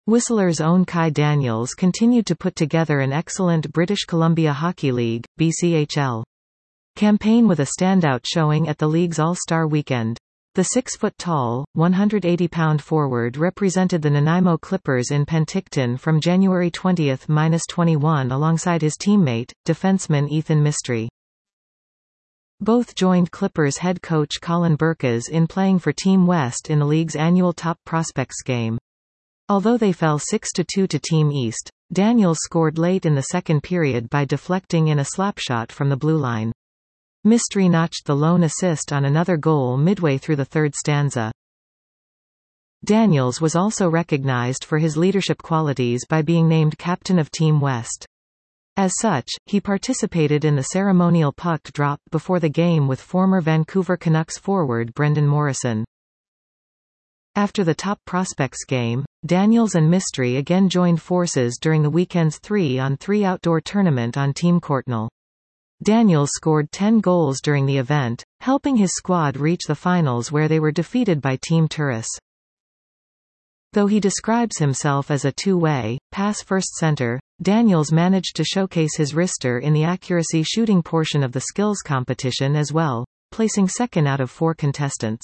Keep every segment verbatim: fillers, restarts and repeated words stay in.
Whistler's own Kai Daniels continued to put together an excellent British Columbia Hockey League (B C H L) campaign with a standout showing at the league's All-Star Weekend. The six-foot-tall, one hundred eighty pound forward represented the Nanaimo Clippers in Penticton from January twentieth to twenty-first alongside his teammate, defenseman Ethan Mistry. Both joined Clippers head coach Colin Burkes in playing for Team West in the league's annual Top Prospects game. Although they fell six to two to Team East, Daniels scored late in the second period by deflecting in a slapshot from the blue line. Mistry notched the lone assist on another goal midway through the third stanza. Daniels was also recognized for his leadership qualities by being named captain of Team West. As such, he participated in the ceremonial puck drop before the game with former Vancouver Canucks forward Brendan Morrison. After the Top Prospects game, Daniels and Mistry again joined forces during the weekend's three on three outdoor tournament on Team Courtnall. Daniels scored ten goals during the event, helping his squad reach the finals where they were defeated by Team Turris. Though he describes himself as a two-way, pass-first center, Daniels managed to showcase his wrister in the accuracy shooting portion of the skills competition as well, placing second out of four contestants.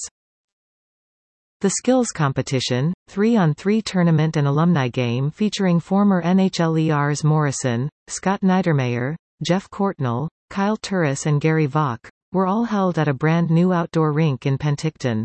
The skills competition, three on three tournament and alumni game featuring former N H L E Rs Morrison, Scott Niedermayer, Jeff Courtnall, Kyle Turris and Gary Vaughn, were all held at a brand new outdoor rink in Penticton.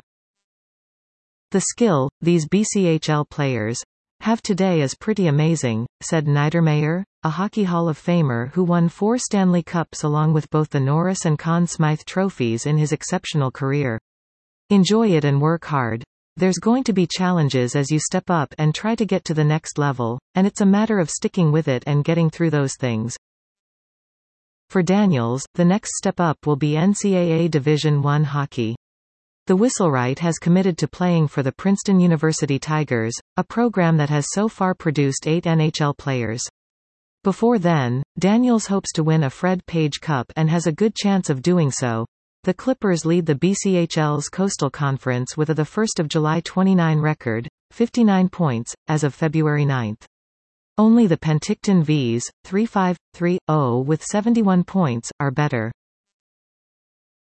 The skill these B C H L players have today is pretty amazing, said Niedermayer, a Hockey Hall of Famer who won four Stanley Cups along with both the Norris and Conn Smythe trophies in his exceptional career. Enjoy it and work hard. There's going to be challenges as you step up and try to get to the next level, and it's a matter of sticking with it and getting through those things. For Daniels, the next step up will be N C double A Division one hockey. The Whistlewright has committed to playing for the Princeton University Tigers, a program that has so far produced eight N H L players. Before then, Daniels hopes to win a Fred Page Cup and has a good chance of doing so. The Clippers lead the B C H L's Coastal Conference with a the first of July twenty-nine record, fifty-nine points, as of February ninth. Only the Penticton V's, three five three oh with seventy-one points, are better.